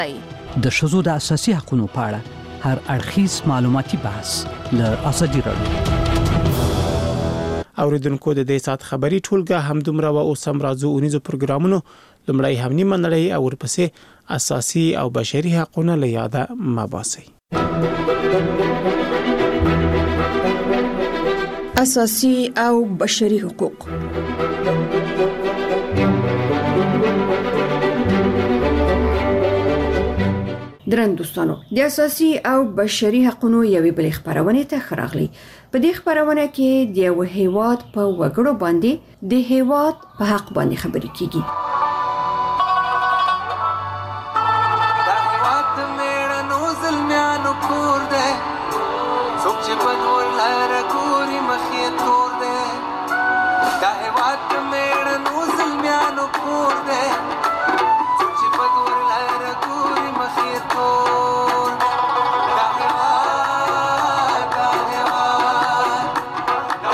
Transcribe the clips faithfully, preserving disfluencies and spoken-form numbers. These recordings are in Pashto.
د ښځو د اساسي حقوقو په اړه هر اړخیز معلوماتي بحث له ازادي راډیو. اوریدونکو د دې سات خبري ټولګه هم دومره و اوس هم راځو اونیزو پروګرامونو لمړی هم نیمه نړۍ او ورپسې اساسي او بشري حقوقونه له یاده مباسي. اساسي او بشري حقوق. درن دوستانو د اساسي او بشري حقوقو یوې بلې خبرونه ته خراغلي. په دې خبرونه کې د یو هیواد په وګړو باندې د هیواد په حق باندې خبرې کیږي. دا هیواد مېړه نو ظلمانو کور ده څوک چې بنور لار کوري مخې تور ده. دا هیواد مېړه نو ظلمانو کور ده څوک چې بنور لار کوري مخې تور. دا هیواد دا هیواد دا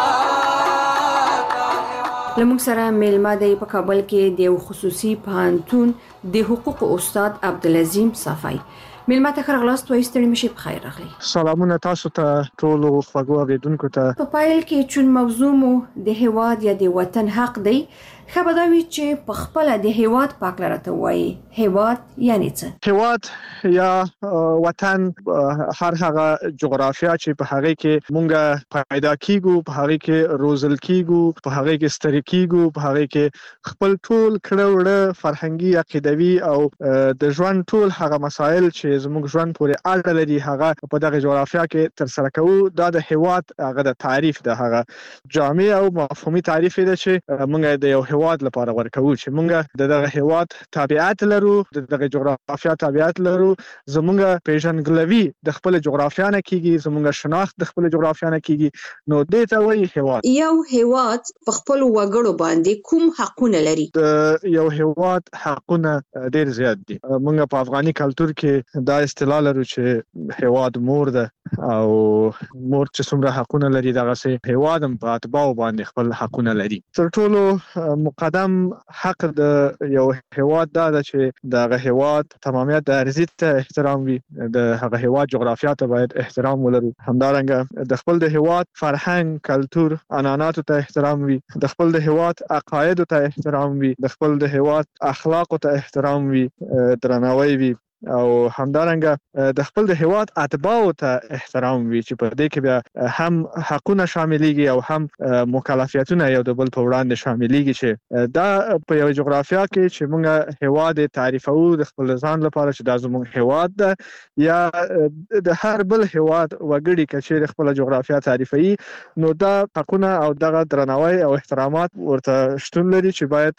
هیواد دا هیواد. لمونږ سره میلمه دی په کابل کې د خصوصي پوهنتون د حقوقو استاد عبدالعظیم صافی. میلمه ته خرغلاست و ایستړي مشي په خیر راغلی. سلامونه تاسو ته ټول خوږو اوریدونکو ته. په پایل کې چون موضوع مو د هیواد یا د وطن حق دی، خبردوي چې په خپل د هیواد پاک لرته وایي هیواد یعنی څه؟ هیواد یا وطن هر هغه جغرافیا چې په هغه کې مونږه پیدا کیږو، په هغه کې روزل کیږو، په هغه کې ستر کیږو، په هغه کې خپل ټول کړهوړه فرهنګي عقیدوي او د ژوند ټول هغه مسائل چې زموږ ژوند پورې اړه لري هغه په دغه جغرافیا کې تر سره کوو. دا د هیواد هغه د تعریف د هغه جامع او مفهومي تعریف دی چې مونږ د یو هیواد لپاره ورکوو چې مونږ دغه هیواد تابعیت لرو، دغه جغرافیا تابعیت لرو. زمونږ پیژنګلوي د خپل جغرافیا نه کیږي، زمونږ شناخت د خپل جغرافیا نه کیږي. نو دې ته وایي هیواد. یو هیواد په خپل وګړو باندې کوم حقونه لري؟ د یو هیواد حقونه ډیر زیات دي. مونږ په افغاني کلچر کې دا اصطلاح لرو چې هیواد مور ده او مور چې څومره حقونه لري دغه سه هیواد هم په اتباع باندې خپل حقونه لري. تر ټولو مقدم حق د یو هیواد دا ده چې دغه هیواد تمامیت د ارضی ته احترام وي، د هغه هیواد جغرافیا ته باید احترام ولرو. همدارنګه د خپل د هیواد فرهنګ، کلچر، عنعناتو ته احترام وي، د خپل د هیواد عقاید ته احترام وي، د خپل د هیواد اخلاق ته احترام وي، درناوی وي او همدارنګه د خپل د هیواد اتباع ته احترام وي چې په دې کې بیا هم حقونه شاملېږي او هم مکلفیتونه یو د بل په وړاندې شاملېږي چې دا په یو جغرافیا کې چې موږ هیواد تعریفو د خپل ځان لپاره چې دا زموږ هیواد ده یا د هر بل هیواد وګړي چې خپل جغرافیا تعریفي، نو دا حقونه او دغه درناوی او احترامات ورته شتون لري چې باید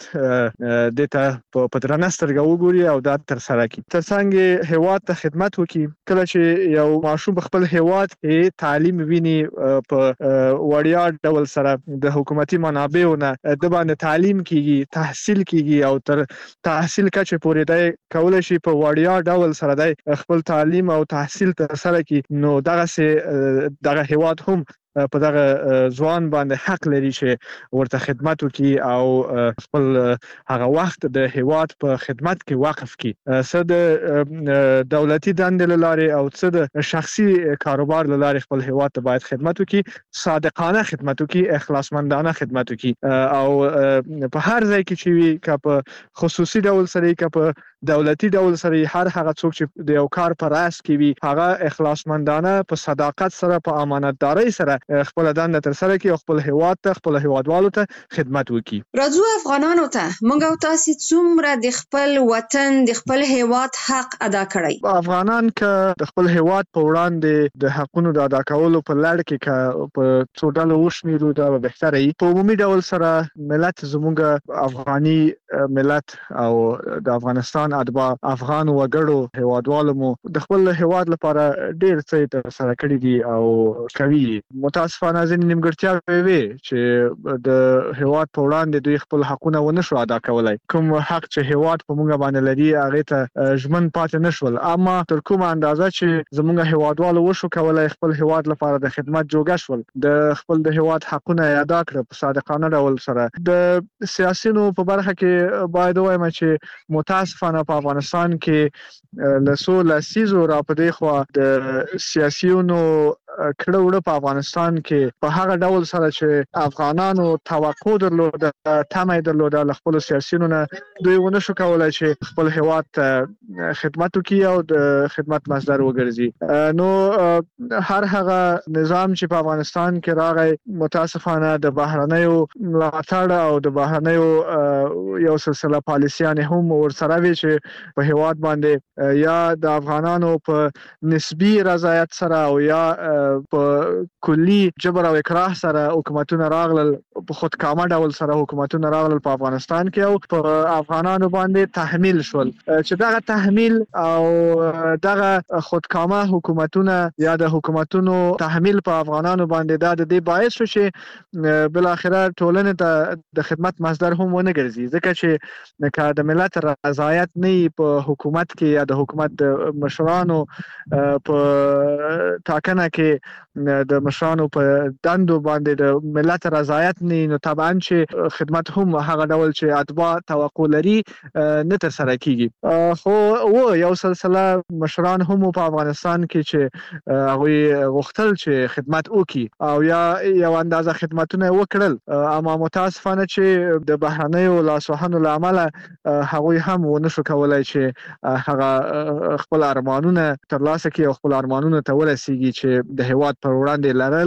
د ته په درنسترګه وګوري او دا تر سره کړي. ترڅنګ هیواد ته خدمت وکړي. کله چې یو ماشوم خپل هیواد کې تعلیم ویني په وړیا ډول سره د حکومتي منابعو نه د باندې تعلیم کیږي، تحصیل کیږي او تر تحصیل کچه پورې دی کولای شي په وړیا ډول سره دی خپل تعلیم او تحصیل تر سره کړي. نو دغه سه دغه هیواد هم په دغه ځوان باندې حق لري چې ورته خدمت وکړي او خپل هغه وخت د هیواد په خدمت کې وقف کړي. څه د دولتي دندې لارې او څه د شخصي کاروبار لارې خپل هیواد ته باید خدمت وکړي، صادقانه خدمت وکړي، اخلاصمندانه خدمت وکړي او په هر ځای کې چې وي که په خصوصي ډول سره که په دولتي ډول سره هر هغه څوک چې د یو کار پر راس کې وي هغه اخلاصمندانه په صداقت سره په امانتداري سره خپل دنده تر سره کوي او خپل هیواد ته خپل هیوادوالو ته خدمت وکړي. راځو افغانانو ته موږ او تاسو څومره د خپل وطن د خپل هیواد حق ادا کړی؟ افغانان که د خپل هیواد په وړاندې د حقونو د ادا کولو په لړ کې که په څو ډلو وشمیرو دا به بهتره وي. په عمومي ډول سره ملت زموږ افغاني ملت او د افغانستان اتباع افغان وګړو هیوادوالو مو د خپل هیواد لپاره ډیر څه تر سره کړی دي او کوي. متاسفانه ځینې نیمګړتیاوې وي چې د هیواد په وړاندې دوی خپل حقونه ونه شو ادا کولای. کوم حق چې هیواد په موږ باندې لري هغه ته ژمن پاتې نشول، اما تر کومه اندازه چې زموږ هیوادوالو وشو کولای خپل هیواد لپاره د خدمت جوګه شول، د خپل د هیواد حقونه ادا کړ په صادقانه ډول سره. د سیاسيونو په برخه کې باید وایم چې متاسفانه په افغانستان کې لسو لسیزو را پدې خو د سیاسيونو کړه وړه په افغانستان کې په هغه ډول سره چې افغانانو توقع درلوده، تمه درلوده له خپل سیاسيونو نه دوی ونه شو کولای چې خپل هیواد ته خدمت وکړي او د خدمت مصدر وګرځي. نو هر هغه نظام چې په افغانستان کې راغی متاسفانه د بهرنیو ملاتړ او د بهرنیو یو سلسله پالیسیان هم ورسره وی چې په هیواد باندې یا د افغانانو په نسبی رضایت سره او یا په کلی جبر او اکراه سره حکومتونه راغلل، په خودکامه ډول سره حکومتونه راغلل په افغانستان کې او په افغانانو باندې تحمیل شول. چې دغه تحمیل او دغه خودکامه حکومتونه یا د حکومتونو تحمیل په افغانانو باندې دا د دې باعث شو چې بل اخره ټولنه ته د خدمت مصدر هم ونه ګرځي، ځکه چې که د ملت رضایت نه په حکومت کې یا د حکومت د مشرانو په ټاکنه کې د مشرانو په دندو باندې د ملت رضایت نه، نو طبعا چې خدمت هم هغه ډول چې اتباع توقع لري نه تر سره کیږي. خو و یو سلسله مشران هم په افغانستان کې چې هغه غوښتل چې خدمت وکړي او یا یو اندازه خدمتونه وکړل، اما متاسفانه چې د بهرنیو لاسوهنو لامل هغه هم ونه شو کولای چې هغه خپل ارمانونه ترلاسه کړي او خپل ارمانونه ته ورسیږي چې د هیواد پر وړاندې لرل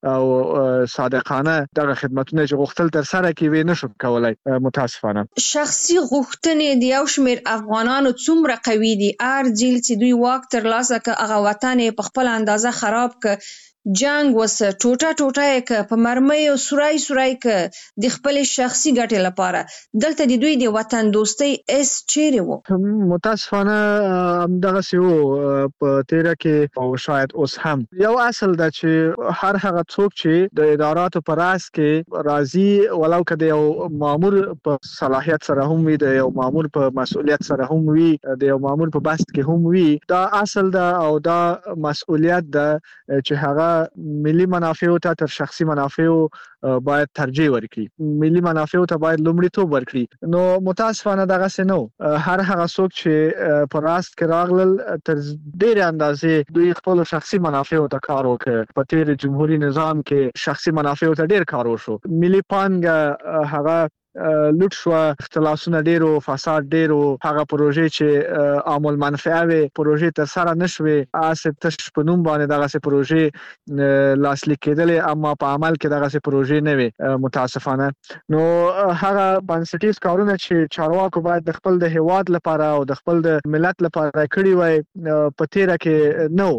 او صادقانه دغه خدمتونه چې غوښتل تر سره کړي نه شو کولای. متاسفانه شخصي غوښتنې د یو شمېر افغانانو څومره قوي دي، ار جیل چې دوی واک ترلاسه کړ هغه وطن په خپل اندازه خراب کړ، جنگ وسه ټوټه ټوټه ک په مرمۍ او سورای سورای ک د خپل شخصي ګټې لپاره. دلته د دوی د وطن دوستۍ اس چیرې وو؟ متاسفانه همدغه سی وو په تیره کې او شاید اوس هم. یو اصل دا چې هر هغه څوک چې د اداراتو پر راس کې راضي ولو کده یو مامور په صلاحیت سره هم وي، د یو مامور په مسؤلیت سره هم وي، د یو مامور په بست کې هم وي، دا اصل دا او دا مسؤلیت دا چې هغه ملي منافع ته تر شخصي منافع باید ترجیح ورکړي، ملي منافع ته باید لومړیتوب ورکړي. نو متاسفانه دغه څه نو هر هغه څوک چې پر راست کې راغلل تر ډېر اندازې دوی خپل شخصي منافع ته کار وکړ. په تیر جمهوریت نظام کې شخصي منافع ته ډېر کار وشو، ملي پانګه هغه لوټ شو، اختلاسونه ډیرو، فساد ډیرو، هغه پروژې چې عامل منفعه وي پروژې تر سره نشوي، اسه تش په نوم باندې دغه پروژې لاسلیک کېدلې اما په عمل کې دغه پروژې نه وي متاسفانه. نو هغه بنسټیز کارونه چې چارواکو باید د خپل د هیواد لپاره او د خپل د ملت لپاره کړی وای په تیره کې نو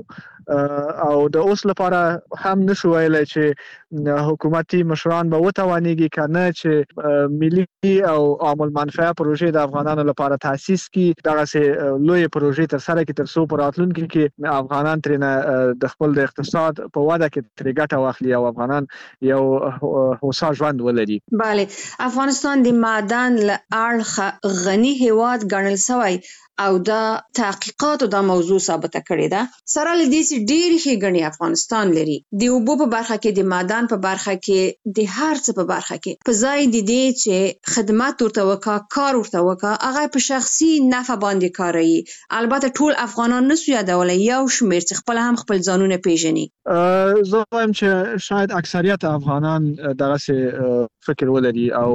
او د اوس لپاره هم نشو ویلای چې حکومتي مشران به وتوانيږي کنه چې ملي او عامل منفعه پروژې د افغانانو لپاره تاسیس کی، دغه سه لوی پروژې تر سره کې تر څو پر راتلونکي کې افغانان ترنه د خپل د اقتصاد په وده کې تر ګټه واخلي او افغانان یو هوسا ژوند ولري. bale افغانستان د معدن له اړخه غني هیواد ګڼل شوی او دا تحقیقات دا موضوع ثابته کړې ده. سره لدې چې ډېر ښه غني افغانستان لري، د اوبو په برخه کې، د معدن په برخه کې، د هر څه په برخه کې، په ځای د دې چې خدمات ورته وکا، کار ورته وکا، هغه په شخصي نفع باندې کاروي. البته ټول افغانان نسو یادولای، یو شمېر چې خپل هم خپل ځانونه پیژني. زه وایم چې شاید اکثریت افغانان دغه څه فکر ولري او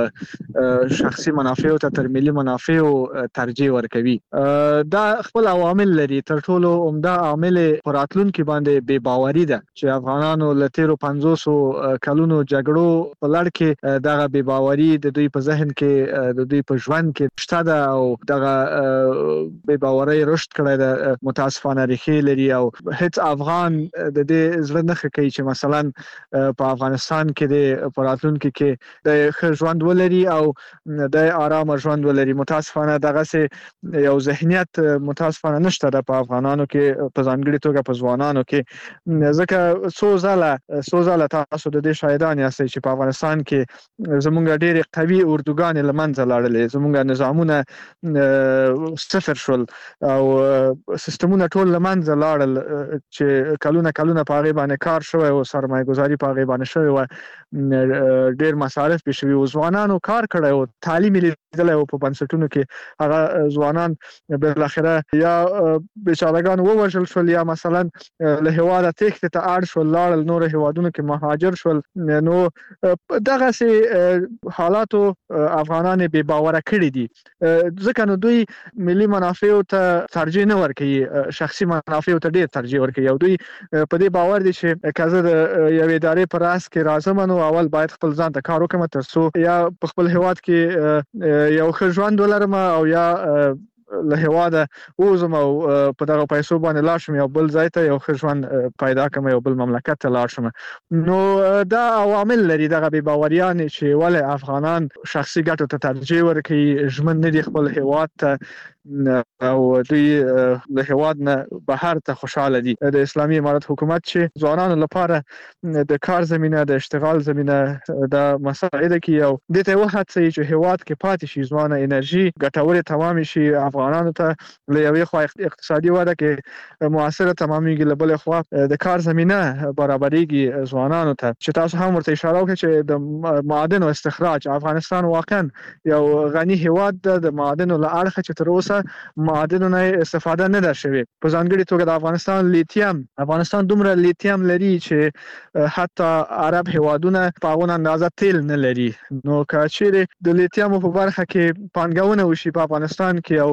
شخصي منافع ته تر ملي منافع ترجیح ورکوي. دا خپل عوامل لري، تر ټولو عمده عامل پراتلونکو باندې بے باوري ده چې افغانانو له تیرو پنځوس کلونو جګړو په لړ کې دغه بے باوري د دوی په ذهن کې، د دوی په ژوند کې شته ده او دغه بے باوري رشد کړی ده، متاسفانه ریښې لري او هیڅ افغان د دې زړه نه کوي چې مثلا په افغانستان کې د پراتلونکو کې د ښه ژوند ولري او د آرام ژوند ولري. متاسفانه دغه سه یو ذهنیت متاسفانه نشته د افغانانو کې په ځانګړي توګه په ځوانانو کې. ځکه څو ځله څو ځله تاسو د دې شاهدان یاستئ چې په افغانستان کې زموږ ډېرې قوي اردوګانې له منځه لاړلې، زموږ نظامونه صفر شول او سیستمونه ټول له منځه لاړل چې کلونه کلونه په هغې باندې کار شوی او سرمایه ګذاري په هغې باندې شوې وه، ډېر مصارف پې شوي وو، ځوانانو کار کړی و، تعلیم یې لیدلی و په بنسټونو کې. هغه ځوانان بالاخره یا بیچارهګان ووژل شول یا مثلا له هېواده تېښتې ته اړ شول، لاړل نورو هېوادونو کې مهاجر شول. نو دغسې حالاتو افغانان بې باوره کړي دي، ځکه نو دوی ملي منافعو ته ترجیح نه ورکوي، شخصي منافعو ته ډېر ترجیح ورکوي او دوی په دې باور دي چې که زه د یوې ادارې په راس کې راځم نو اول باید خپل ځان ته کار وکړم تر څو یا په خپل هېواد کې یو ښه ژوند ولرم او یا له هېواده ووځم او په دغه پیسو باندې لاړ شم یو بل ځای ته یو ښه ژوند پیدا کړم، یو بل مملکت ته لاړ شم. نو دا عوامل لري دغه بې باوریانې چې ولې افغانان شخصي ګټو ته ترجیح ورکوي، ژمن نه دي خپل هېواد ته او دوی له هېواد نه بهر ته خوشحاله دي. د اسلامي امارت حکومت چې ځوانانو لپاره د کار زمینه د اشتغال زمینه د مساعده کوي او دې ته وهڅوي چې هېواد کې پاتې شي ځوانه انرژي ګټورې تمامې شي، افغانانو ته له یوې خوا اقتصادي وده کې موثره تمامېږي، له بلې خوا د کار زمینه برابرېږي ځوانانو ته. چې تاسو هم ورته اشاره وکړه چې د معادنو استخراج افغانستان واقعا یو غني هېواد ده، د معادنو له اړخه چې تر اوسه معادنو نه استفاده نه ده شوې. په ځانګړي توګه د افغانستان لیتیم، افغانستان دومره لیتیم لري چې حتی عرب هېوادونه په هغونه اندازه تیل نه لري. نو که چیرې د لیتیمو په برخه کې پانګونه وشي په افغانستان کې او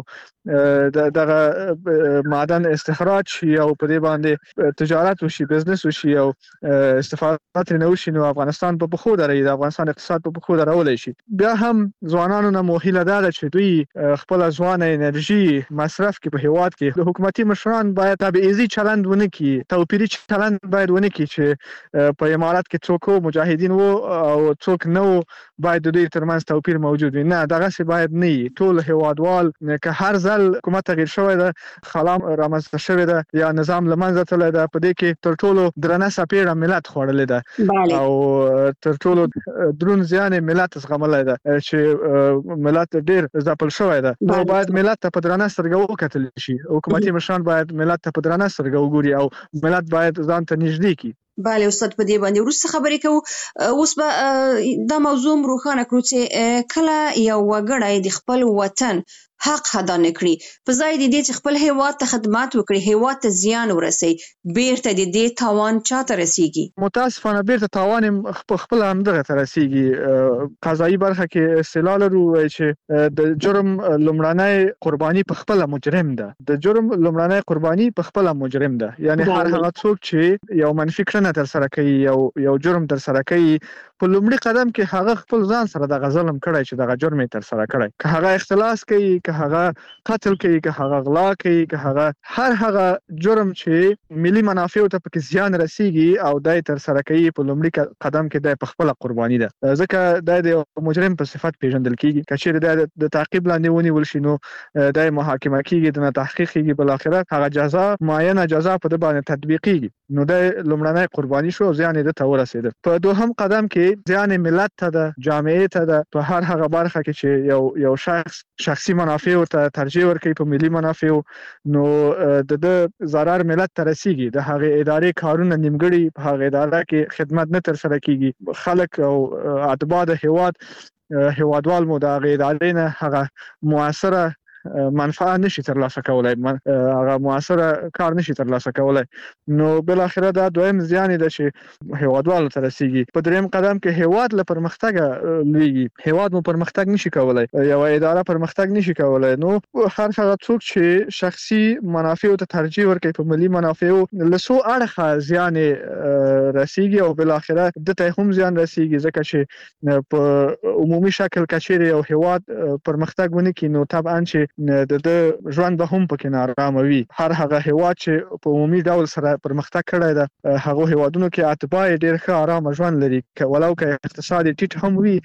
دغه معدن استخراج شي او په دې باندې تجارت وشي، بزنس وشي او استفاده ترې نه وشي، نو افغانستان په پښو درېږي، د افغانستان اقتصاد په پښو درولی شي. بیا هم ځوانانو نه مو هیله دا ده چې دوی خپله ځوانه انرژي مصرف کړي په هېواد کې. د حکومتي مشران باید تبعیضي چلند ونه کړي، توپیري چلند باید ونه کړي چې په امارت کې څوک مجاهدین وو او څوک نه وو باید د دوی ترمنځ توپیر موجود وي. نه، دغسې باید نه وي. ټول هېوادوال که هر ځل حکومت تغییر شوی ده، خلا رامنځته شوې ده یا نظام له منځه تللی ده، په دې کې تر ټولو درنه څپېړه ملت خوړلې ده او تر ټولو دروند زیان یې ملت زغملی ده چې ملت ډېر ځپل شوی ده. نو باید ملت ته په درنه سترګه وکتل شي، حکومتي مشران باید ملت ته په درنه سترګه وګوري او ملت باید ځان ته نږدې کړي. بله استاد، په دې باندې وروسته خبرې کوو. اوس به دا موضوع روښانه کړو چې کله یو وګړی د خپل وطن حق ادا نه کړي، په ځای د دې چې خپل هېواد ته خدمات وکړي، هېواد ته زیان ورسوي، بیرته د دې تاوان چاته رسیږي؟ متاسفانه بیرته تاوان یې خپله همدغه ته رسیږي. قضایي برخه کې اصطلاح لرو چې د جرم لومړنی قرباني په خپله مجرم ده، د جرم لومړنی قرباني په خپله مجرم ده. یعنی هر هغه څوک چې یو منفي کړنه ترسره کوي، یو یو جرم ترسره کوي، په لومړي قدم کې هغه خپل ځان سره دغه ظلم کړی چې دغه جرم یې ترسره کړی. که هغه اختلاس کوي، که هغه قتل کوي، که هغه غلا کوي، که هغه هر هغه جرم چې ملي منافعو ته پکې زیان رسیږي او دا یې ترسره کوي، په لومړي قدم کې دا په خپله قرباني ده، ځکه دا د مجرم په صفت پیژندل کیږي. که چیرې دا د تعقیب لاندې ونیول شي نو دا محاکمه کیږي، د نه تحقیق کیږي، بالاخره هغه جزا معینه جزا په ده باندې تطبیقیږي. نو دا لومړنی قرباني شو او زیان یې ده ته ورسېده. په دوهم قدم کې زیان ملت ته ده، جامعې ته ده، په هر هغه برخه کې چې یو یو شخص شخصي منافع ته ترجیح ورکوي په ملي منافعو، نو د ده ضرر ملت ته رسیږي. د هغې ادارې کارونه نیمګړي، په هغې اداره کې خدمت نه ترسره کیږي، خلک او اتباع د هېواد هېوادوال مو د هغې ادارې نه هغه مؤثره منفعه نشي ترلاسه کولای، هغه مؤثره کار نشي ترلاسه کولای. نو بالاخره دا دویم زیان دی چې هیوادوالو ته رسیږي. په دریم قدم کې هیواد له پرمختګ لویږي، هیواد مو پرمختګ نشي کولای، یو اداره پرمختګ نشي کولای. نو هر هغه څوک چې شخصي منافع ته ترجیح ورکوي په ملي منافعو له څو اړخه زیان رسیږي او بالاخره دته هم زیان رسیږي، ځکه چې په عمومي شکل کچېرې او هیواد پرمختګ ونه کړي نو طبعا چې د ژوند به هم پکې نارامه وي. هر هغه هیواد چې په عمومي ډول سره پرمختګ کړی ده هغه هیوادونو کې اتباع ډېر ښه آرام ژوند لري ولو که اقتصاد ټیټ هم وي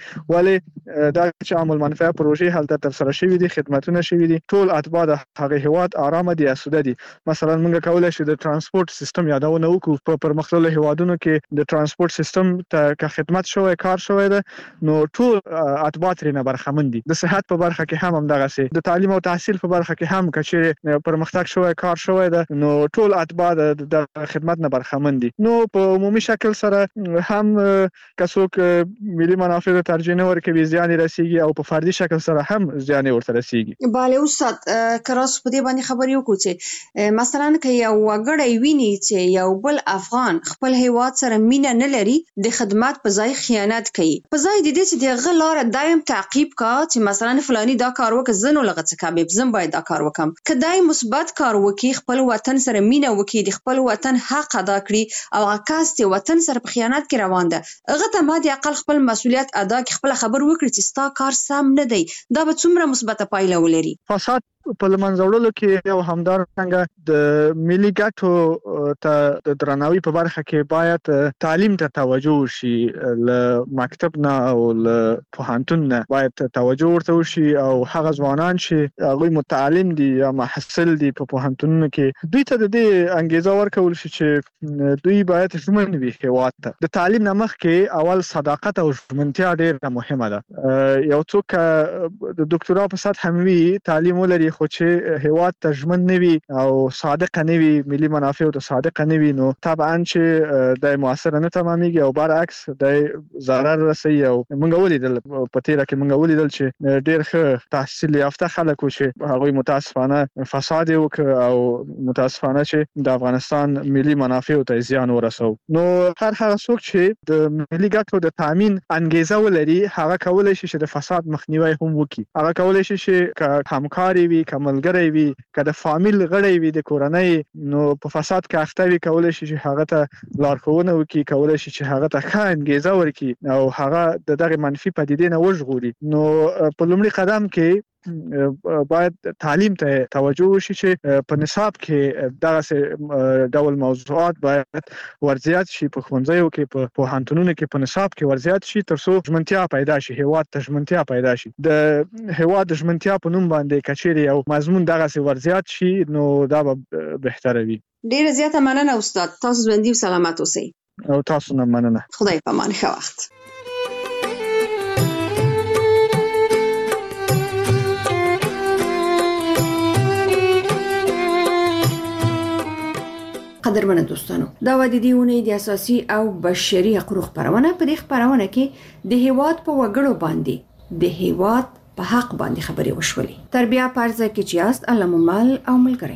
ولې دا چې عامل منفعه پروژې هلته تر سره شوي دي خدماتونه شوي دي ټول اتباع د هغه هیواد آرام دي اسوده دي. مثلا موږ کولای شو د ترانسپورت سیستم یادونه وکړو په پرمختللو هیوادونو کې د ترانسپورت سیستم ته که خدمت شوی کار شوی ده نو ټول اتباع ترې نه برخمن دي. د صحت په برخه کې هم همدغسې د تعلیم او تحصیل په برخه کې هم که چیرې پرمختګ شوی کار شوی ده نو ټول اتباع د خدمت نه برخمن دي. نو په عمومي شکل سره هم که څوک ملي منافع ته ترجیح نه ورکوي زیان رسیږي او په فردي شکل سره هم زیان ورته رسیږي. bale استاد کراس په دې باندې خبرې وکړو چې مثلا که یو وګړی ویني چې یو بل افغان خپل هیواد سره مینه نه لري د خدمات په ځای خیانت کوي په ځای د دې چې د غلار دایم تعقیب کا چې مثلا فلانی دا کار وکړ زنو لغه څه کوي زم باید دا کار وکم کدای مثبت کار وکي خپل وطن سره مینه وکي د خپل وطن حق ادا کړي او عکاس ته وطن سره په خیانت کې روان ده هغه ته ما د عقل خپل مسولیت ادا کړي خپل خبر وکړي چې ستا کار سم نه دی دا به څومره مثبت پایله ولري. فساد په لمنځوړلو کې یو همدارنګه د ملي ګټو ته د درناوي په برخه کې باید تعلیم ته توجه وشي له مکتب نه او له پوهنتون نه باید توجه ورته وشي او هغه ځوانان چې هغوی متعلم دي یا محصل دي په پوهنتونونو کې دوی ته د دې انګیزه ورکول شي چې دوی باید ژمن وي هیواد ته. د تعلیم نه مخکې اول صداقت او ژمنتیا ډېره مهمه ده. یو څوک د ډاکټرا په سطح هم وي تعلیم ولري خو چې هیواد ته ژمن نه وي او صادق نه وي ملي منافع ته صادق نه وي نو طبعا چې د موثر نه تمامېږي او برعکس د ضرر رسي. او موږ ولیدل په تیره کې موږ ولیدل چې ډېر ښه تحصیل یافته خلک چې هغوی متاسفانه فساد وکړ او متاسفانه چې د افغانستان ملي منافع ته زیان ورسو. نو هر هغه څوک چې د ملي ګټو د تامین انګیزه ولري هغه کولای شي چې د فساد مخنیوی هم وکړي. هغه کولای شي چې همکاري وي که ملګری وي که د فامیل غړی وي د کورنۍ نو په فساد کې اخته وي کولای شي چې هغه ته لارښوونه وکړي کولای شي چې هغه ته ښه انګیزه ورکړي او هغه د دغه منفي پدیدې نه وژغوري. نو په لومړي قدم کې باید تعلیم ته توجه وشي چې په نصاب کې دغه ډول موضوعات باید ورزیات شي په ښوونځیو کې په پوهنتونونو کې په نصاب کې ورزیات شي ترڅو ژمنتیا پیدا شي هیواد ته ژمنتیا پیدا شي. د هیواد د ژمنتیا په نوم باندې کچېرې او مضمون دغه ورزیات شي نو دا به بهتره وي. ډیره زیاته مننه استاد تاسو ژوندي او سلامت اوسئ. او تاسو نه مننه. خدای په امان ښه وخت. قدرمنو دوستانو دا و د دې اونۍ د اساسي او بشري حقوقو خبرونه په دې خبرونه کې د هیواد په وګړو باندې د هیواد په حق باندې خبرې وشولې. تر بیا پارځه کې چې یاست الله مو مال او ملګری.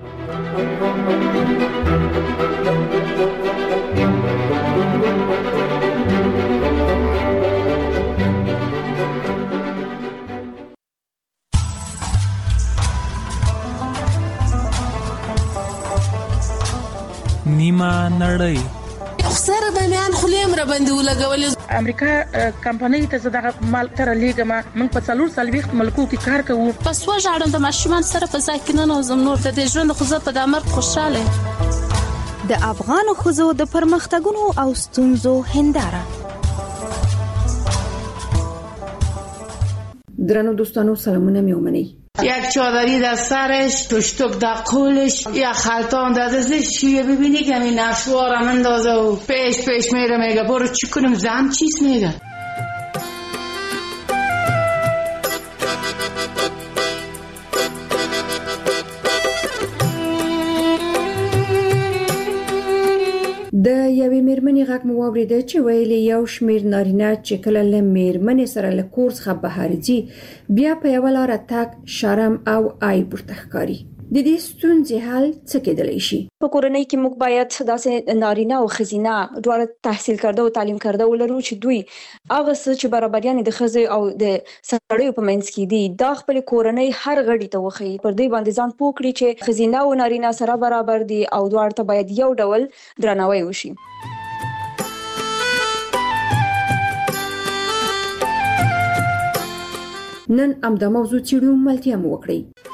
نیمه نړۍ سره د میان خلیم را باندې ولګول امریکا کمپنۍ ته زداغه مال تر لیګه ما من په څلور سالويخت ملکو کې کار کوو پس وژاړم د ماشومان سره په ځای کې نه نوزم نور د ژوند خو زه په دامر خوشاله د افغان خوځو د پرمختګونو او ستونزو هنداره. درنو دوستانو سلامونه میومنی. یک چادری در سرش تشتک در قولش یک خلطان در دستش چیه ببینی که این نشوارم اندازه و پیش پیش میره میگه برو چی کنم زن چیز میگه. د یوې میرمنې غږ مو واورېده چې ویلي یو شمیر نارینه چې کله له میرمنې سره له کور څخه بهر ځي بیا په یوه لاره تګ شرم او عیب ورته ښکاري. د دې ستونزې حل څه کېدلی شي؟ په کورنۍ کې موږ باید داسې نارینه او ښځینه دواړه تحصیل کرده او تعلیم کرده ولرو چې دوی هغه څه چې برابریانې د ښځې او د سړیو په منځ کې دي دا خپل کورنۍ هر غړي ته وښیي پر دوی باندې ځان پوه کړي چې ښځینه او نارینه سره برابر دي او دواړو ته باید یو ډول درناوی وشي. نن امدا موضوع چیرو ملتیا مو وکړي.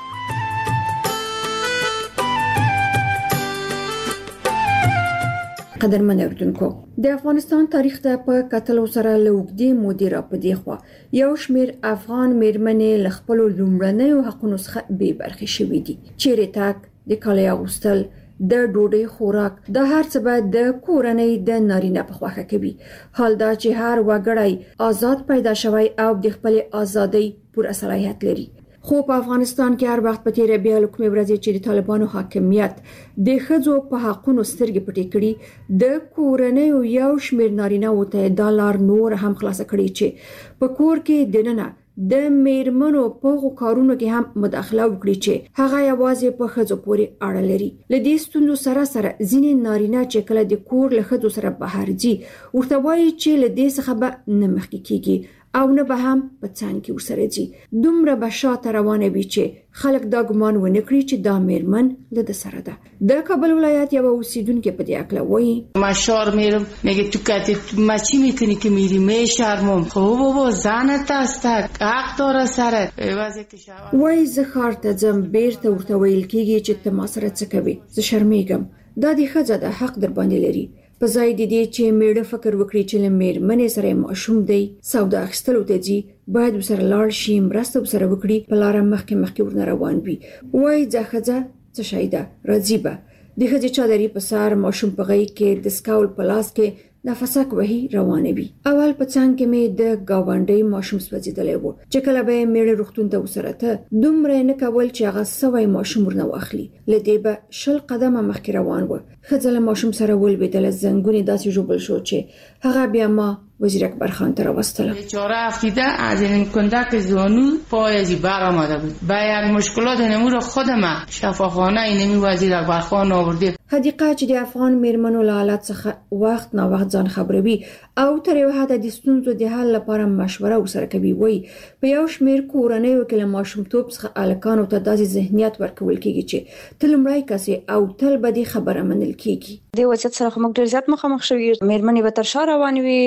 قدرمن اوردونکو د افغانستان تاریخ ته په کتلو سره لوګدي مدیر په دی خو یو شمیر افغان میرمنې لخپل لومړنیو حقونو څخه بې برخې شوې دي چیرې تاک د کالي اغوستل د ډوډۍ خوراک د هر څه به د کورنۍ د نارینه په خواخه کوي حال دا چې هر وګړی آزاد پیدا شوی او د خپل ازادۍ پوره صلاحیت لري خو په افغانستان کې هر وخت په تیر بیا لکمې ورځې چې د طالبانو حاکمیت د ښځو په حقونو سترګې پټې کړي د کورنۍ یو شمیر نارینه وته ډالر نور هم خلاص کړي چې په کور کې دننه د میرمنو په کارونو کې هم مداخله وکړي چې هغه یوازې په ښځو پورې اړه لري لدې ستوندو سره سره ځینې نارینه چې کله د کور له ښځو سره بهر ځي ورته وایي چې لدې څخه به نه مخکې کیږي او نه به هم په ځان کې ورسره ځي دومره به شاته روانه وي چې خلک دا ګمان ونه کړي چې دا میرمن له د سره ده د کابل ولایت یو اوسیدونکو په دې اکله وایي ما شور میرم میگه تو کتی ما چی میکنی که میری میشرمم خب بابا زنت است حق داره سرت واسه که شاور وای زه خار ته ځم بیرته ورته ویل کیږي چې ته ما سره څه کوي زه شرمېږم دا د ښځه د حق در باندې لري په ځای د دې چې میړه فکر وکړي چې له میرمنې سره ماشوم دی سودا اخیستلو ته ځي باید ورسره لاړ شي مرسته ورسره وکړي په لاره مخکې مخکې ورنه روان وي وای ځه ښځه څه شی ده راځي به د ښځې چادري په سر ماشوم په غېږ کې د سکاول په لاس کې نفسک وهي روانه وي اول په څنګ کې مې د گاونډي ماشوم سوځیدلې وو چې کله به میړه روغتون ته وسره ته دومره نه کول چې هغه سوي ماشوم ورنه واخلي لدې به شل قدمه مخکې روان و خځله ماشوم سره ولویدل زنګونی داسې جوړ شو چې هغه بیا ما وزیر اکبر خان تر وستله چهار هفته از این کندک زانو پایزی برآمده بود با یک مشکلات نمور خودم شفاخانه اینمی وزیر اکبر خان آورده حدیقه چې د افغان میرمنو له حالت څخه وخت نه وخت ځان خبروي او تر یو حد د ستونزو د حل لپاره مشوره ورسره کوي وای په یو شمیر کورنۍ کې له ماشومتوب څخه الکانو ته داسې ذهنیت ورکول کیږي چې تل مړای کسي او تل به د خبره منل کیږي د وضعیت سره موږ ډیر زیات مخامخ شوي میرمنې به تر شا روان وي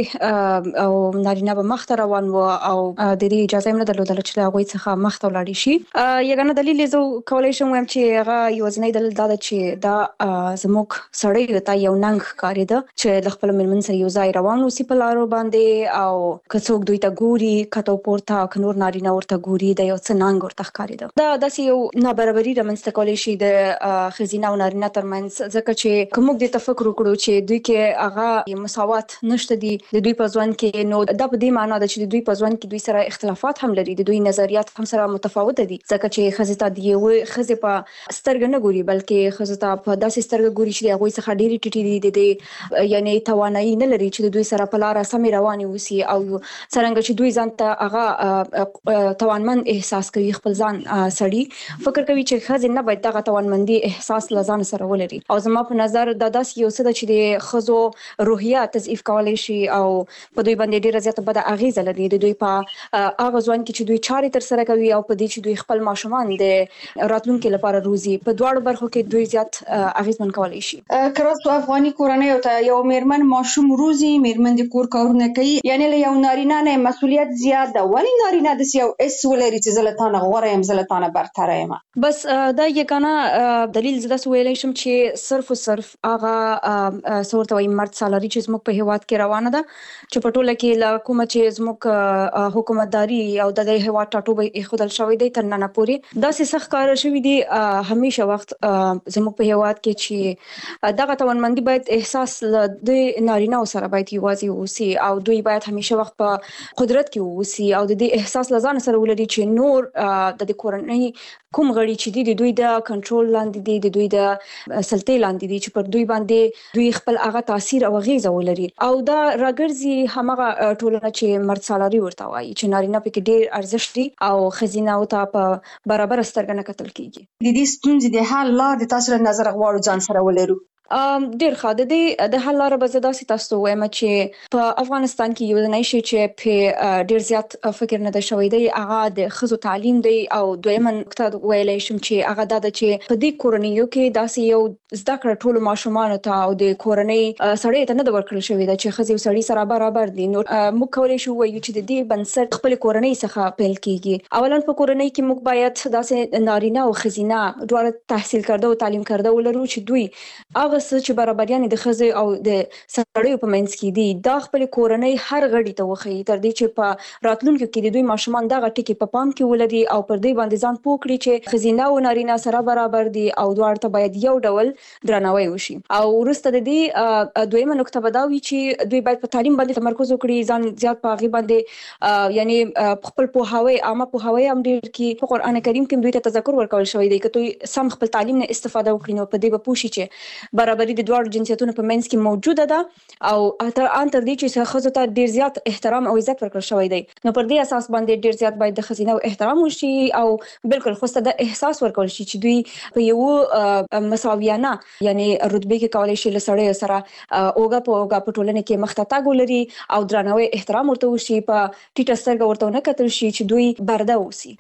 او نارینه به مخ ته روان و او د دې اجازه هم نه درلودله چې هغوی څخه مخ ته ولاړ شي یګانه دلیل یې زه کولی شم وایم چې هغه یوازینی دلیل دا ده چې دا زموږ سړی ته یو ننګ ښکارېده چې له خپل میرمن سره یو ځای روان اوسي په لارو باندې او که څوک دوی ته ګوري کته پورته که نور نارینه ورته ګوري د یو څه ننګ ورته ښکارېده دا داسې یو نابرابري رامنځته کولی شي د ښځینه او نارینه ترمنځ ځکه چې که موږ دې ته فکر وکړو چې دوی کې هغه مساوات نشته دي د دوی په ژوند کې نو دا په دې معنی ده چې د دوی په ژوند کې دوی سره اختلافات هم لري د دوی نظریات هم سره متفاوت دي ځکه چې ښځې ته د یوې ښځې په سترګه نه ګوري بلکې ښځې ته په داسې سترګه ګوري چې د هغوی څخه ډېرې ټیټې دي د دې یعنې توانایي نه لري چې د دوی سره په لاره سمې روانې اوسي او څرنګه چې دوی ځان ته هغه توانمند احساس کوي خپل ځان سړي فکر کوي چې ښځې نه باید دغه توانمندي احساس له ځان سره ولري او زما په نظر دا داسې یو څه ده چې د ښځو روحیه تضعیف کولی شي او په دوی باندې ډیره زیاته بده اغیزه لري د دوی په هغه ځوان کې چې دوی چارې تر سره کوي او په دې چې دوی خپل ماشومان د راتلونکي لپاره روزي په دواړو برخو کې دوی زیات اغیزمن کولی شي کراستو افغاني کورنۍ ته یو میرمن ماشوم روزي میرمن د کور کارونه کوي یعنی له یو نارینه نه مسؤلیت زیات ده ولی نارینه د یو اس ولري چې زلتانه غوړه يم زلتانه برتره یم بس دا یګانه دلیل زده ویلای شم چې صرف او صرف هغه صورت وای مرد سالاري چې زموږ په هیواد کې روانه ده چې په ټوله کې له کومه چې زموږ حکومتداري او د دې هیواد ټاټوبه خودل شوی دی تر نن پورې دا څه سخت کار شوی دی همیشه وخت زموږ په هیواد کې چې دغه توانمندي باید احساس د نارینه سره باید یوازې اوسي او دوی باید همیشه وخت په قدرت کې اوسي او د دې احساس لزان سره ولري چې نور د دې کورنۍ کوم غړي چې دي د دوی د کنټرول لاندې دي د دوی د سلطې لاندې دي چې پر دوی باندې دوی خپل هغه تاثیر او غیزه ولري او دا راګرځي همغه ټولنه چې مرد سالاري ورته وایي چې نارینه پکې ډېر ارزښت دي او ښځینه او ته په برابر سترګه نه کتل کیږي د دې ستونزې د حل لار د تاسو نظر غواړو ځان سره ولرو ام ډیر ښه د دې د حل لاره به زه داسې تاسو ته وایم چې په افغانستان کې یو ځای شي چې په ډیر زیات فکر نه دی شوی دی هغه د ښځو تعلیم دی او دویمه نقطه ویلای شم چې هغه دا ده چې په دې کورنیو کې داسې یو زده کړه ټولو ماشومانو ته او د کورنۍ سړی ته نه ورکړل شوی دی چې ښځې او سړي سره برابر دي نو موږ کولی شو وایو چې د دې بنسټ خپل کورنۍ څخه پیل کیږي اولا په کورنۍ کې موږ باید داسې نارینه او ښځینه دواړه تحصیل کرده او تعلیم کرده ولرو چې دوی هغه هغه څه چې برابریانې د ښځې او د سړیو په منځ کې دي دا خپل کورنۍ هر غړي ته وښيي تر دې چې په راتلونکي کې د دوی ماشومان دغه ټکي په پام کې ولري او پر دې باندې ځان پوه کړي چې ښځینه او نارینه سره برابر دي او دواړو ته باید یو ډول درناوی وشي. او وروسته د دې دویمه نقطه به دا وي چې دوی باید په تعلیم باندې تمرکز وکړي، ځان زیات په هغې باندې یعنی خپل پوهاوی عامه پوهاوی هم ډېر کړي. په قرآن کریم کې دوی ته تذکر ورکول شوی دی که دوی سم خپل تعلیم نه استفاده وکړي نو په دې به پوه شي چې برابري د دواړو جنسیتونو په منځ کې موجوده ده او تر ان تر دې چې ښځو ته ډېر زیات احترام او عزت ورکړل شوی دی نو پر دې اساس باندې ډېر زیات باید د ښځینه احترام وشي او بالکل خو ستاسو د احساس ورکول شي چې دوی په یو مساویانه یعنی رتبه کې کولای شي له سړیو سره اوګه په اوګه په ټولنه کې مخته تګ ولري او درناوی احترام ورته وشي، په ټیټه سترګه ورته ونه کتل شي چې دوی برده اوسي.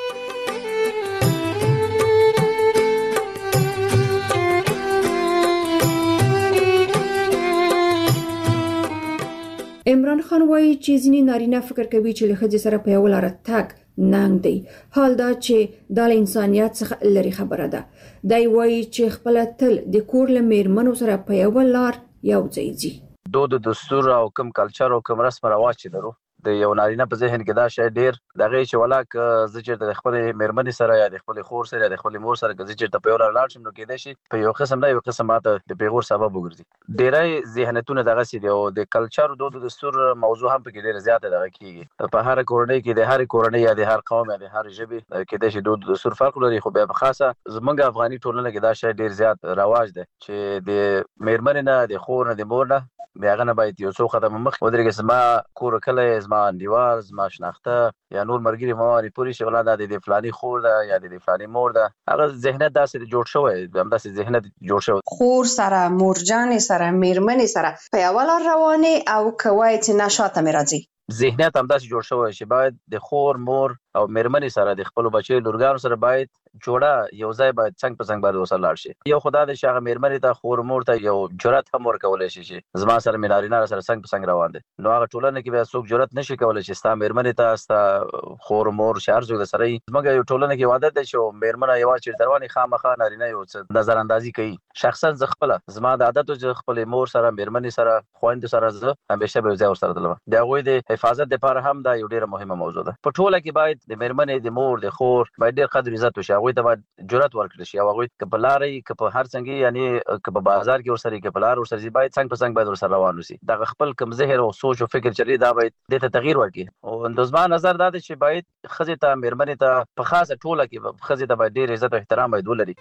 عمران خان وایي چې ځینې نارینه فکر کوي چې له ښځې سره په یوه لاره تګ ننګ دی، حال دا چې دا له انسانیت څخه لرې خبره ده. دی وایي چې خپله تل د کور له میرمنو سره په یوه لار یو ځای ځي. دود دستور او کوم کلچر او کوم رسم رواج چې درو د یو نارینه په ذهن کې دا شی ډیر دغه چې ولاک زه چې د خپل میرمنې سره یا د خپل خور سره یا د خپل مور سره چې چې په یو لاړ شم نو کېدای شي په یو قسم نه یو قسم ماته د پیغور سبب وګرځي. ډیرای ذهنیتونه دغه سي دی او د کلچر دود دستور موضوع هم په کې ډیر زیاته دغه کیږي. په هر کورنۍ کې د هر کورنۍ یا د هر قوم یا د هر ژبې کېدای شي دود دستور فرق لري، خو په خاصه زمونږ افغاني ټولنه کې دا شی ډیر زیات رواج دی چې د میرمنې نه د خور نه د مور نه بیا غنه باید یو څو قدمه مخ ودرېږي. زما کور کله زما انډیوال زما شناخته یا نور مرګري مواري پوری شغله ده د فلاني خور ده یا د فلاني مور ده، هغه ذهنیت داسې جوړ شوی هم داسې ذهنیت جوړ شوی. خور سره مورجان سره میرمنې سره په یو لار روانې او کوي چې نشاته مې راځي ذهنیت هم داسې جوړ شوی چې باید د خور مور او میرمنې سره د خپل بچي لورګانو سره باید جوړه یو ځای باید څنګه په څنګه باید وسره لاړ شي. یو خدای د شغه میرمنې ته خور مور ته یو جرأت هم ورکولای شي چې زما سره مینارینه سره څنګه په څنګه روان دي، نو هغه ټولنه کې به څوک جرأت نشي کولای چې ستا میرمنې ته ستا خور مور شهر زوګ سره زموږ یو ټولنه کې عادت ده چې میرمنه یو چې درواني خامخا نارینه یو څه نظر اندازي کوي. شخصا ز خپل زما د عادت چې خپل مور سره میرمنې سره خويند سره زه همیشه به ځای ورسره دلم دا غوي د حفاظت لپاره هم دا یو ډیره مهمه موضوع ده. په ټوله کې باید د میرمنې د مور د خور باید ډیر قدر عزت وشي، هغه ته باید جرأت ورکړي شي او هغه کپلاري کپ هر څنګه یعنی کپ بازار کې ورسره کپلار ورسره باید څنګه په څنګه باید ورسره روان وسی. دا خپل کم ذهن او سوچ او فکر چلی دا باید د ته تغییر ورکړي او د زما نظر دا دی چې باید خزه ته میرمنې ته په خاصه ټوله کې خزه ته باید ډیر عزت او احترام باید ولري.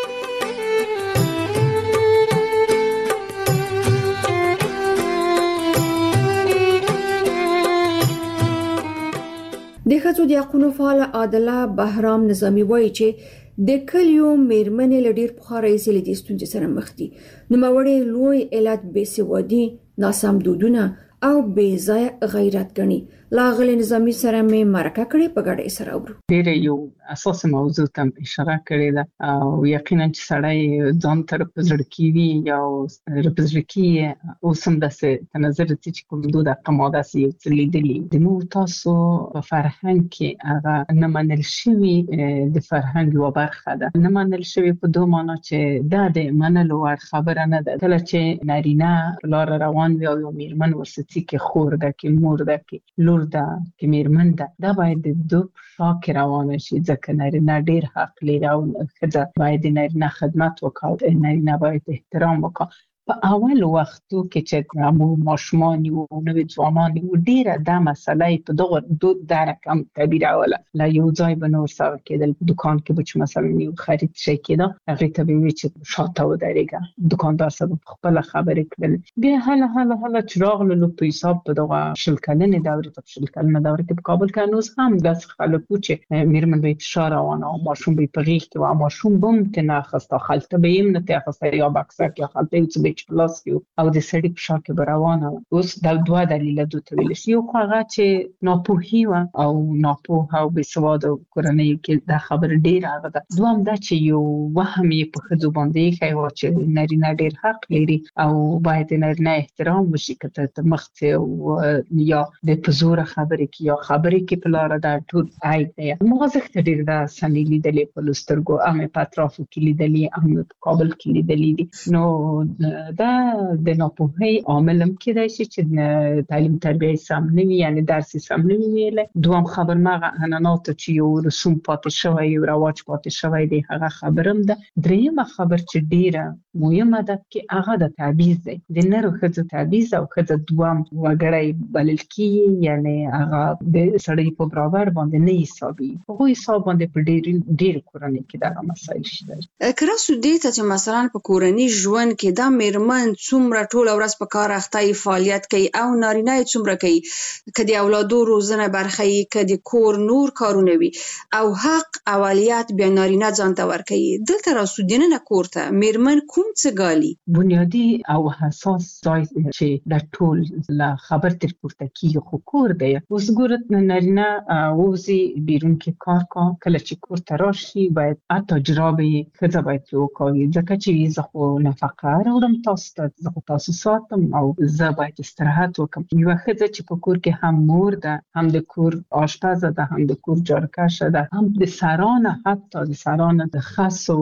د ښځو د حقوقو فعال عادله بهرام نظامی وایي چې د کلیو میرمنې له ډېر پخوا راهیسې له دې ستونزې سره مخ دي. نوموړې لوی علت بېسوادي، ناسم دودونه او بې ځایه غیرت ګڼي. لاغلي نظامی سره مې مرکه کړې، په ګډه یې سره اورو. ډېره یو اساسي موضوع ته اشاره کړې ده او یقینا چې سړی ځان ته په زړه کې وي یا په زړه کې اوس هم داسې په نظر ځي چې کوم دود هغه داسې یو څه لیدلي د مو تاسو په فرهنګ کې هغه نه منل شوي د فرهنګ یوه برخه ده. نه منل شوي په دوه معنا چې دا د منلو وړ خبره نه ده. کله چې نارینه په لاره روان وي او یو میرمن ورسره کې خور ده کې مور ده کې لور ده کې میرمن ده، دا باید د دوه خوا کې روانه شي ځکه نارینه ډېر حق لري او ښځه باید د نارینه خدمت وکړي، نارینه باید احترام وکړي. په اول وختو کې چې مو ماشومان یو نوې ځوانان یو ډیره دا مسله په دغه دود دا رقم تعبیر اوله لا یو ځای به نور سره کېدل په دکان کې به چې مثلا یو خرید شي کېده هغه ته به وي چې شاته ودرېږه دکاندار سره خپل خبرې کړل. بیا هله هله هله چې راغلو په حساب په دغه شل کلنې دورې ته شل کلنې دورې کې په کابل کې نوز هم داسې خلک وو چې میرمن به فشار روانه او ماشوم به په غېږ کې و، ماشوم به هم ترې نه اخسته، خلطه به یې هم نه ترې اخسته یا بکسک یا خلطه یې څه چې لاس کې او د سړي په شا کې روانه اوس د دوه دلیل دوه ویل شي. یو هغه چې ناپوهي و او ناپوه او بې سواده کورنۍ کې دا خبر ډیر هغه ده. دوم دا چې یو وهم یې په خځو باندې کوي چې نارینه ډیر حق لري او باید نارینه احترام وشي کته ته مخته او یا د پزور خبرې کې یا خبرې کې په لار دا ټول عیب دی. موږ ډیر دا سنې لیدلې په لسترګو امه پاترافو کې لیدلې امه په کابل کې لیدلې دي. نو دا د ناپوهۍ عامل هم کېدای شي چې تعلیم تربیه سم نه وي یعنی درس سم نه ویل. دوم خبر مغه انانات چې یو رسوم پاتې شوی یو رواج پاتې شوی دی هغه خبرم ده. دریمه خبر چې ډیره مهمه ده چې هغه د تعویض دی د نرو خځو تعویض او خځه دوم وګړی بلل کی یعنی هغه د سړی په برابر باندې نه حسابي هغه حساب باندې په ډیر ډیر کورنۍ کې دا مسایل شته. کله سو دې ته چې مثلا په کورنۍ ژوند کې دا میرمن څومره ټول ورځ په کار اخته فعالیت کوي او نارینه څومره کوي کدي اولادو روزنه برخه کدي کور نور کارونه وي او حق اولیت بیا نارینه ځان ته ورکوي. دلته راسو دینه کورته میرمن کوم څه ګالي بنیادی او حساس ځای چې د ټول لا خبر تر پورته کیږي خو کور دی. اوس ګورت نارینه اوزي بیرون کې کار کا کله چې کور ته راشي باید اته جرابه خځه باید وکړي ځکه چې زه خو نفقه راوړم تاسو ته زه خو تاسو ساتم او زه باید استراحت وکم. یو خځه چې په کور کې هم مور ده هم د کور آشپز ده هم د کور جارکشه ده هم د سرانه حتی د سرانه د خس او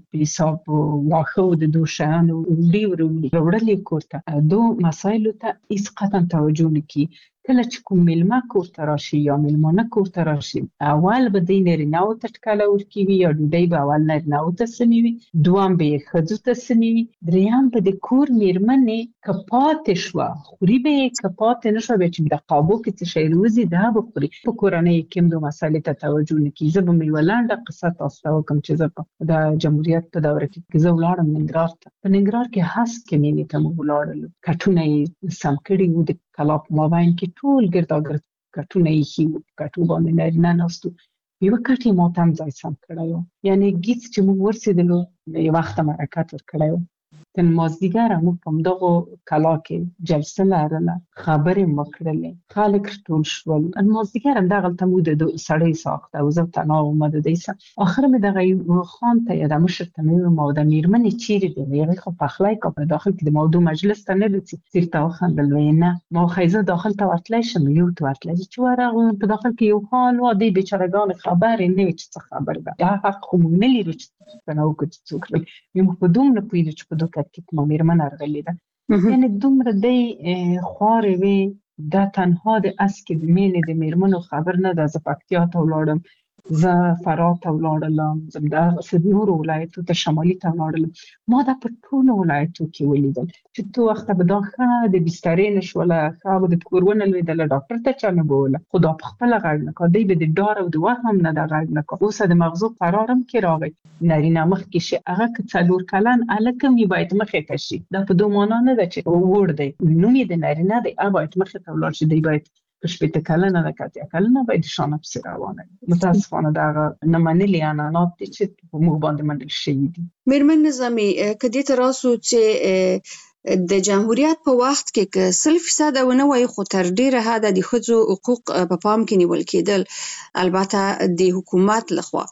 پیساب او واخه د دوشان او ډیورو وړلې کور ته دو مسایلو ته هیڅ قطعا توجه نه کوي. کله چې کوم میلمه کور ته راشي یا میلمانه کور ته راشي اول به د نارینه او تټکاله ورکوي یا ډوډۍ به اول نارینه او ته سموي دوم به یې ښځو ته سموي دریم به د کور میرمنې که پاتې شوه خوري به یې که پاتې نه شوه بیا چې د قابو کې څه شی روزي دا به خوري. په کورنۍ کې هم دو مسایلې ته توجه نه کوي. زه به مې یوه لنډه قصه تاسو ته وکړم چې زه په د جمهوریت په دوره کې زه ولاړم ننګرهار ته. په ننګرهار کې هسک کمینې ته موږ ولاړلو کټونه یې سم کړي وو د کلا په مابین کې ټول ګرداګرد کټونه یې ایښي وو په کټو باندې نارینه ناست وو. یوه کټ یې ما ته هم ځای سم کړی وو یعنې ګیڅ چې موږ ورسېدلو یو وخته مې حرکت ورکړی وو. تن مازدیګره موږ په همدغو کلا کې جلسه لرله خبرې مو کړلې خلک ټول شول. مازدیګر همدغلته موږ د سړی ساخته او زه تنها وم د دوی سره. اخر مې دغه یو خان ته یا د مشر ته مې وویل ما د میرمنې چیرې دی هغې خو پخلی کا په داخل کې د موضوع مجلس ته نه رسي. چېرته وخندل ویل نه ما وښایي زه داخل ته ورتلی شم یو ته ورتلی چې ورغلم په داخل کې یو خان و دې بېچارهګانې خبرې نه وي چې څه خبر ده دا حق خو موږ نه لرو چې څنګه وکړو چې څوک وي موږ په دومره پوهېږو چې په دو کټ کې کومه میرمن راغلې ده یعنې دومره دی خوارې وې دا تنها د اسکې د میلې د میرمنو خبر نه ده. زه پکتیا ته ولاړم زه فراه ته ولاړلم زه همداسې نورو ولایتو ته شمالي ته ولاړلم ما دا په ټولو ولایتو کې ولیدل چې تو وخته به دا ښه د بسترې نه شوله ښه به د کور ونه لوېدله ډاکټر ته چا نه بوله خو دا په خپله غږ نه کا دی به د ډار او د وهم نه دا غږ نه کا. اوس د مغزو قرار هم کې راغی نارینه مخکې شي هغه که څلور کلن هلک هم یې باید مخې ته شي. دا په دو معنا نه ده چې وړ دی نوم یې د نارینه دی هغه باید مخې ته ولاړ شي دی باید په شپېته کلنه ده که اتیا کلنه باید شانه پسې روانه وي. متاسفانه د هغه نه منلي عنعنات دي چې په موږ باندې منل شوي دي. میرمن نظامي که دې ته راسو چې د جمهوریت په وخت کې که سل فیصده ونه وایي خو تر ډیره حده د ښځو حقوق په پام کې نیول کېدل البته د حکومت لخوا.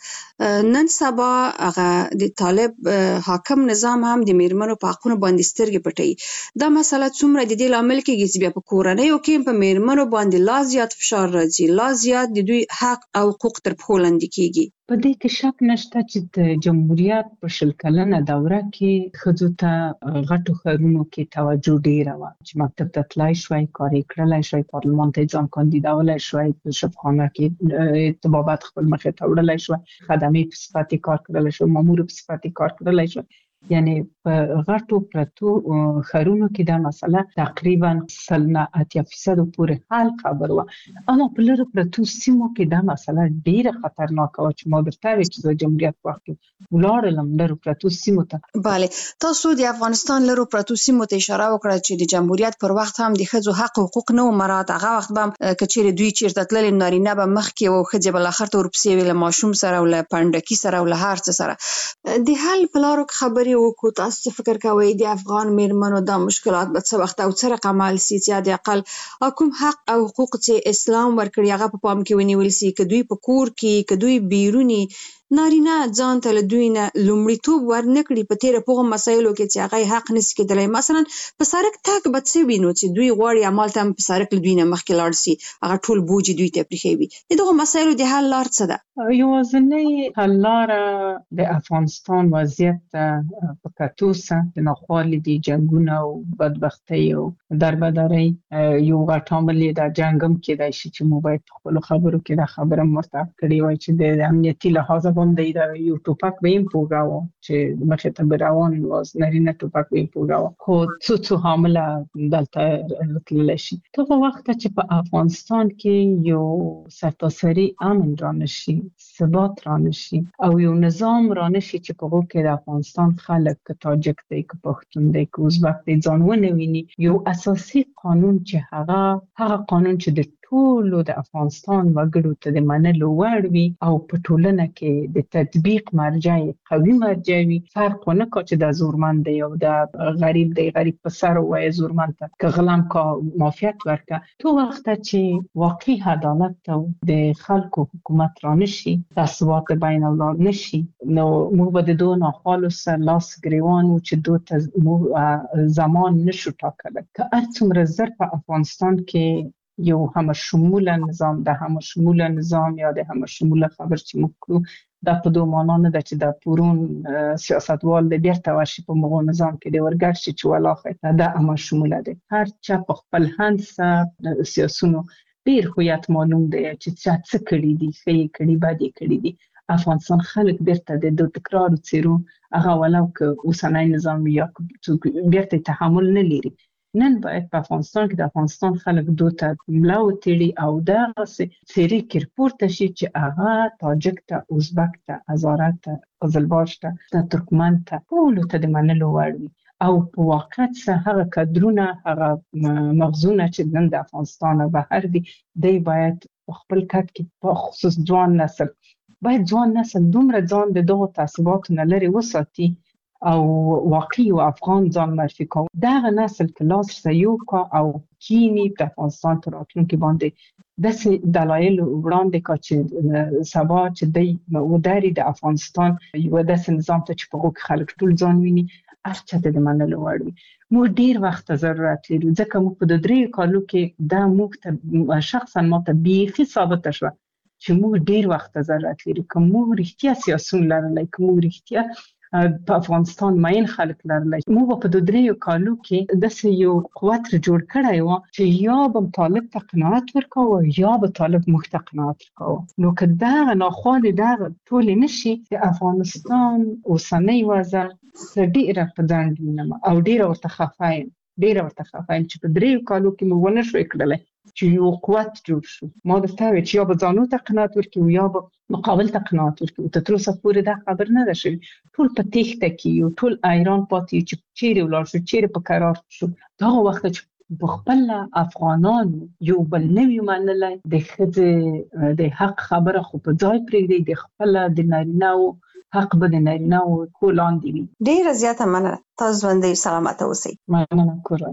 نن سبا هغه د طالب حاکم نظام هم د میرمنو په حقونو باندې سترګې پټوي. دا مسله څومره د دې لامل کېږي چې بیا په کورنیو کې په میرمنو باندې لا زیات فشار راځي لا زیات د دوی حق او حقوق تر پښو لاندې کېږي. په دې کې شک نشته چې د جمهوریت په شل کلنه دوره کې ښځو ته غټو ښارونو کې توجه ډیره وه چې مکتب ته تلای شوی کار یې کړلی شوی پارلمان ته ځان کاندیدولی شوی په شفاخانه کې طبابت خپل مخې ته وړلی شوی خدمې په صفت یې کار کړلی شوی مامور په صفت یې کار کړلی شوی. یعنی په غټو پرتو ښارونو کې دا مسله تقریبا سل نه اتیا فیصدو پورې حل خبر وه اما په لرو پرتو سیمو کې دا مسله ډیره خطرناکه وه چې ما درته ویل چې د جمهوریت په وخت کې ولاړلم لرو پرتو سیمو ته. بله تاسو د افغانستان لرو پرتو سیمو ته اشاره وکړه چې د جمهوریت پر وخت هم د ښځو حق او حقوق نه و مراعات. هغه وخت به هم که چیرې دوی چیرته تللې نارینه به مخکې و ښځې به له آخر ته ورپسې وې له ماشوم سره او له پنډکي سره او له هر څه سره. د حل په لارو کې خبرې خبرې وکړو. تاسو څه فکر کوئ د افغان میرمنو دا مشکلات به څه وخت او څه رقم حل سي چې د اقل کوم حق او حقوق چې اسلام ورکړي هغه په پام کې ونیول سي، که دوی په کور کې که دوی بیرونی نارینه ځان ته له دوی نه لومړیتوب ورنکړي په تېره په هغو مسایلو کې چې هغه یې حق نشي کېدلی. مثلا په سړک تګ به څه وي نو چې دوی غواړي همالته هم په سړک له دوی نه مخکې لاړ سي، هغه ټول بوج دوی ته پرېښی وي. د دغو مسایلو د حل لار څه ده؟ یوازینۍ حل لاره د افغانستان وضعیت ته په کتو سه د ناخوالې د جنګونه او بدبختۍ او دربدرۍ یو غټ عامل یې دا جنګ هم کېدای شي چې موږ باید په خپلو خبرو کې دا خبره هم ورته کړې وای چې د امنیتي لحاظه باندې دا یو ټوپک به یې پوګاوه چې مخې ته به روان واز نارینه ټوپک به یې پوګاوه، خو څو څو حامله دلته راتللی شي. دغه وخت چې په افغانستان کې یو سرتاسري امن رانشي، ثبات رانشي او یو نظام رانشي چې په هغو کې د افغانستان خلک که تاجک دی که پښتون دی که ازبک دی ځان ونه ویني، یو اساسي قانون چې هغه هغه قانون چې د ټولو د افغانستان وګړو ته د منلو وړ وي او په ټولنه کې د تطبیق مرجع قوي مرجع وي، فرق ونه کا چې د زورمند دی او د غریب دی، غریب په سر وایي زورمند ته که غلام کا معافیت ورکه. تو وخت چې واقعي عدالت او د خلکو حکومت رانشي، ثبات بین اولاد نشي، نو موږ به د دوه ناخوالو سره لاس ګریوان و چې دوه ته زمان نشو ټاکلی. که هر څومره زر په افغانستان کې یو همه شموله نظام د همه شموله نظام یا د همه شموله خبر چې موږ کړو دا په دوه معنا نه ده چې د پورون سیاستوال د بیرته ورشي په مغو نظام کې د ورګډ شي چې ولاخه دا همه شموله ده. هر چا په خپل هند سره سیاسونو ډیر خویات معلوم دی چې څه کړي دي، ښه کړي بدې کړي دي. افغانستان خلک بیرته د دوه تکرار څیرو هغه ولو که اوسنی نظام یا بیرته تحمل نه لري. نن باید په افغانستان کې د افغانستان خلک دوه ته ملا وتړي او دغسې څیرې کرپورته شي چې هغه تاجک ته، ازبک ته، هزاره ته، قزلباش ته، ترکمن ته ټولو ته د منلو وړ وي او په واقعیت سره هغه کادرونه، هغه مغزونه چې نن د افغانستان بهر دي، دی باید خپل کټ کې په خصوص ځوان نسل باید ځوان نسل دومره ځان د دغو تعصباتو نه لرې وساتي او واقعي او افغان ځان معرفي کوي. دغه نسل که لاس سیو کا او کینی په افغانستان تر راتلونکي باندې داسې دلایل وړاندې کا چې سبا چې دی ودري د افغانستان یو داسې نظام ته چې په هغو کې خلک ټول ځان ویني، هر چا ته د منلو وړ وي. موږ ډیر وخت ضرورت لرو ځکه موږ په دریو کالو کې دا موږ ته شخصا ما ته بیخي ثابته شوه چې موږ ډیر وخت ضرورت لرو که موږ رښتیا سیاسون لرلی، که موږ رښتیا په افغانستان ماین خلک لرلی، موږ په دو دریو کالو کې داسې یو قوت جوړ کړی و چې یا به طالب ته قناعت ورکوه یا به طالب موږ ته قناعت ورکوه. نو که دغه ناخوالې دغه ټولې نشي، د افغانستان اوسنۍ وضع زه ډېره په ځنډ وینم او ډېره ورته خفه یم ډېره ورته خفه یم چې په دریو کالو کې موږ ونه شوی کړلی چې یو قوت جوړ شو. ما درته وویل چې یا به ځانو ته قناعت ورکړو یا به مقابل ته قناعت ورکړو. تر اوسه پورې دا خبر نه ده شوې. ټول په تېښته کې یو، ټول ایران پاتې یو چې چیرې ولاړ شو، چیرې په قرار شو. دغه وخت چې په خپله افغانانو یو بل نه وي منلی، د ښځې د حق خبره خو په ځای پرېږدي، د خپله د نارینه‌و حق به د نارینه‌و پښو لاندې وي. ډېره زیاته مننه. تاسو ژوندی سلامته اوسئ. مننه کورا.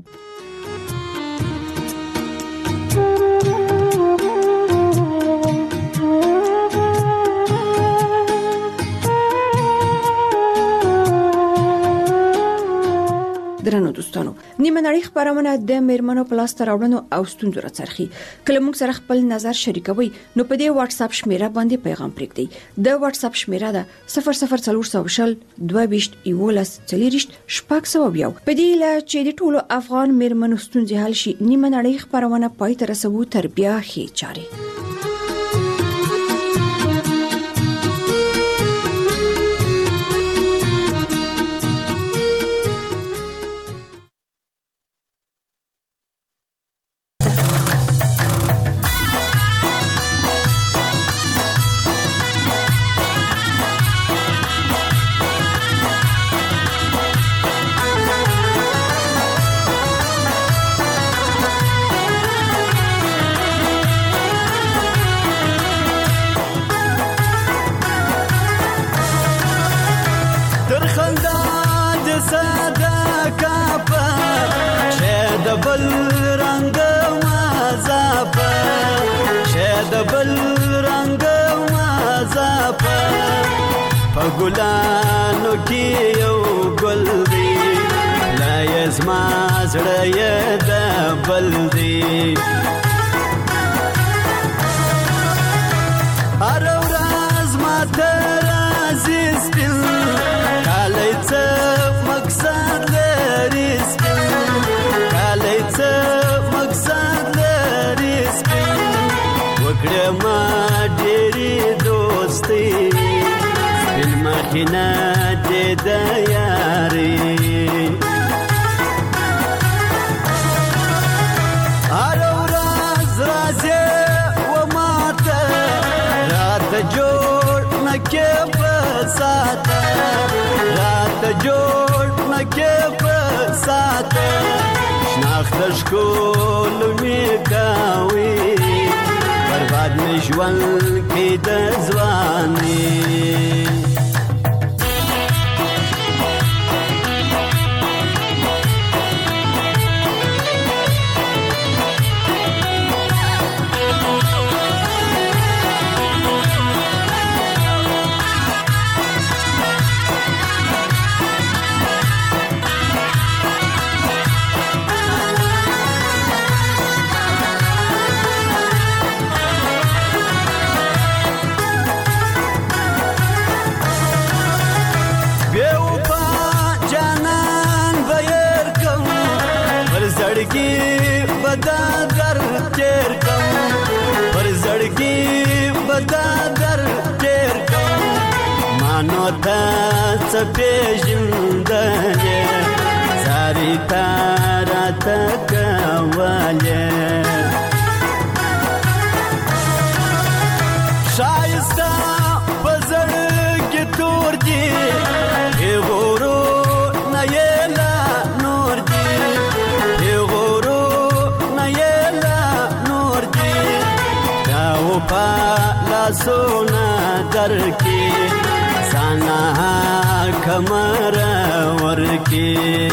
درنو دوستانو، نیمه نړۍ خبرونه د میرمنو په لاس ته راوړنو او ستونزو راڅرخي. کله موږ سره خپل نظر شریکوي نو په دې واتس اپ شمیره باندې پیغام پرېږدئ. د واتس اپ شمیره ده صفر صفر څلور سوه شل دوه ویشت یولس څلېرویشت شپږ سوه یو. په دې هیله چې د ټولو افغان میرمنو ستونزې حل شي، نیمه نړۍ خبرونه پای ته رسوو تر بیا ښې چارې. صدقه چې د بل رنگ مزاپه چې د بل رنگ مزاپه په ګلانو کې یو ګل دی لا یزما زړه یې د بل دی هر ورځ ماته راځي سپین کالی څه مقصد لري سپین کالی څه مقصد لري سپین وکړه ما ډېرې دوستي سپین مخینه دې د یاري هر ورځ راځي جوړ نکې په ساته رات جوړ نکې په ساته شناخت شکول می کاوي برباد می ژوند کې د ځواني بدا در تیر کم پر زړګي بدا در تیر کم مانو تا څپېژندلې ساري تارا تکواله شایسته په زړګي تور دي غورو نه یې لا نور دي پالا سونا در کی سانا کمر ور کی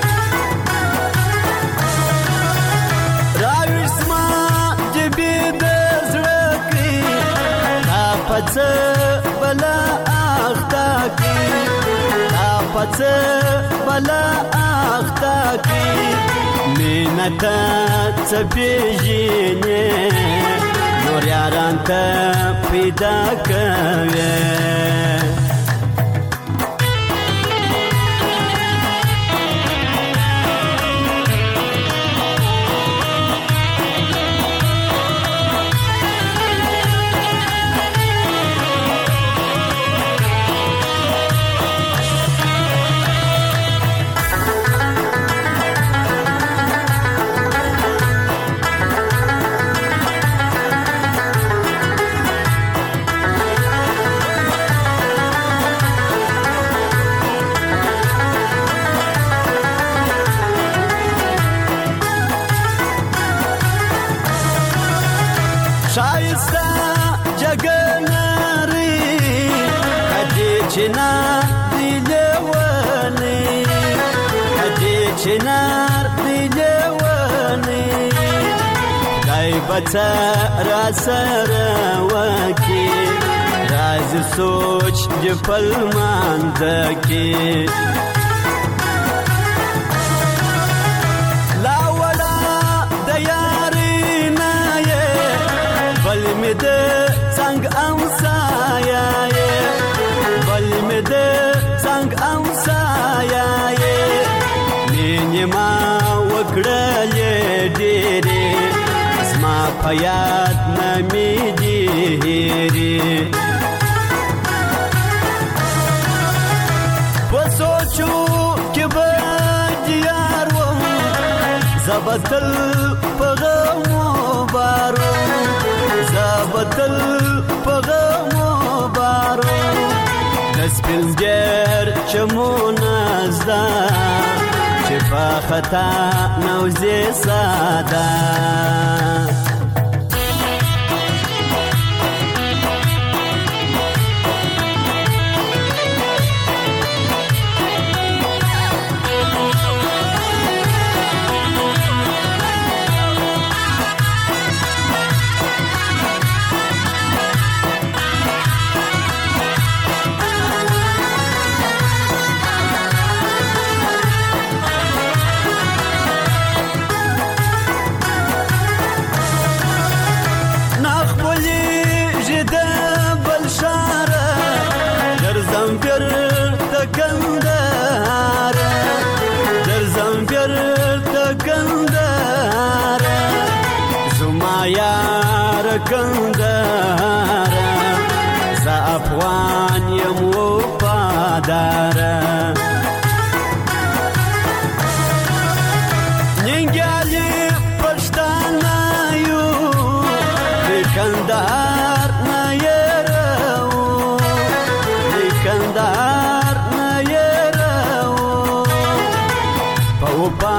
راوسما جبی دزړه کی تا پڅ بلا اختا کی تا پڅ بلا اختا کی مینتا څپېژنې نور یاران ته پیدا کوي شایسته جګناري کدي چنار دی لونی کدي چنار دی لونی دای بچا را سره وکی راز سوچ جپل ماندکی می د څنګه امسایا بل می د څنګه امسایا مینه ما وکړلې ډېرې زما په یاد نه می ډېرې په سوچو کې به دیار وم زبتل په غمو بارو زبتل په غمو بارو دسپلګر چمونه زدا چې په خطا نوځي ساده بیرته کندهار زما یار کندهار زه افغان یم وفادار ننګیالي پښتانه یو د کندهار نه یرو د کندهار نه یرو په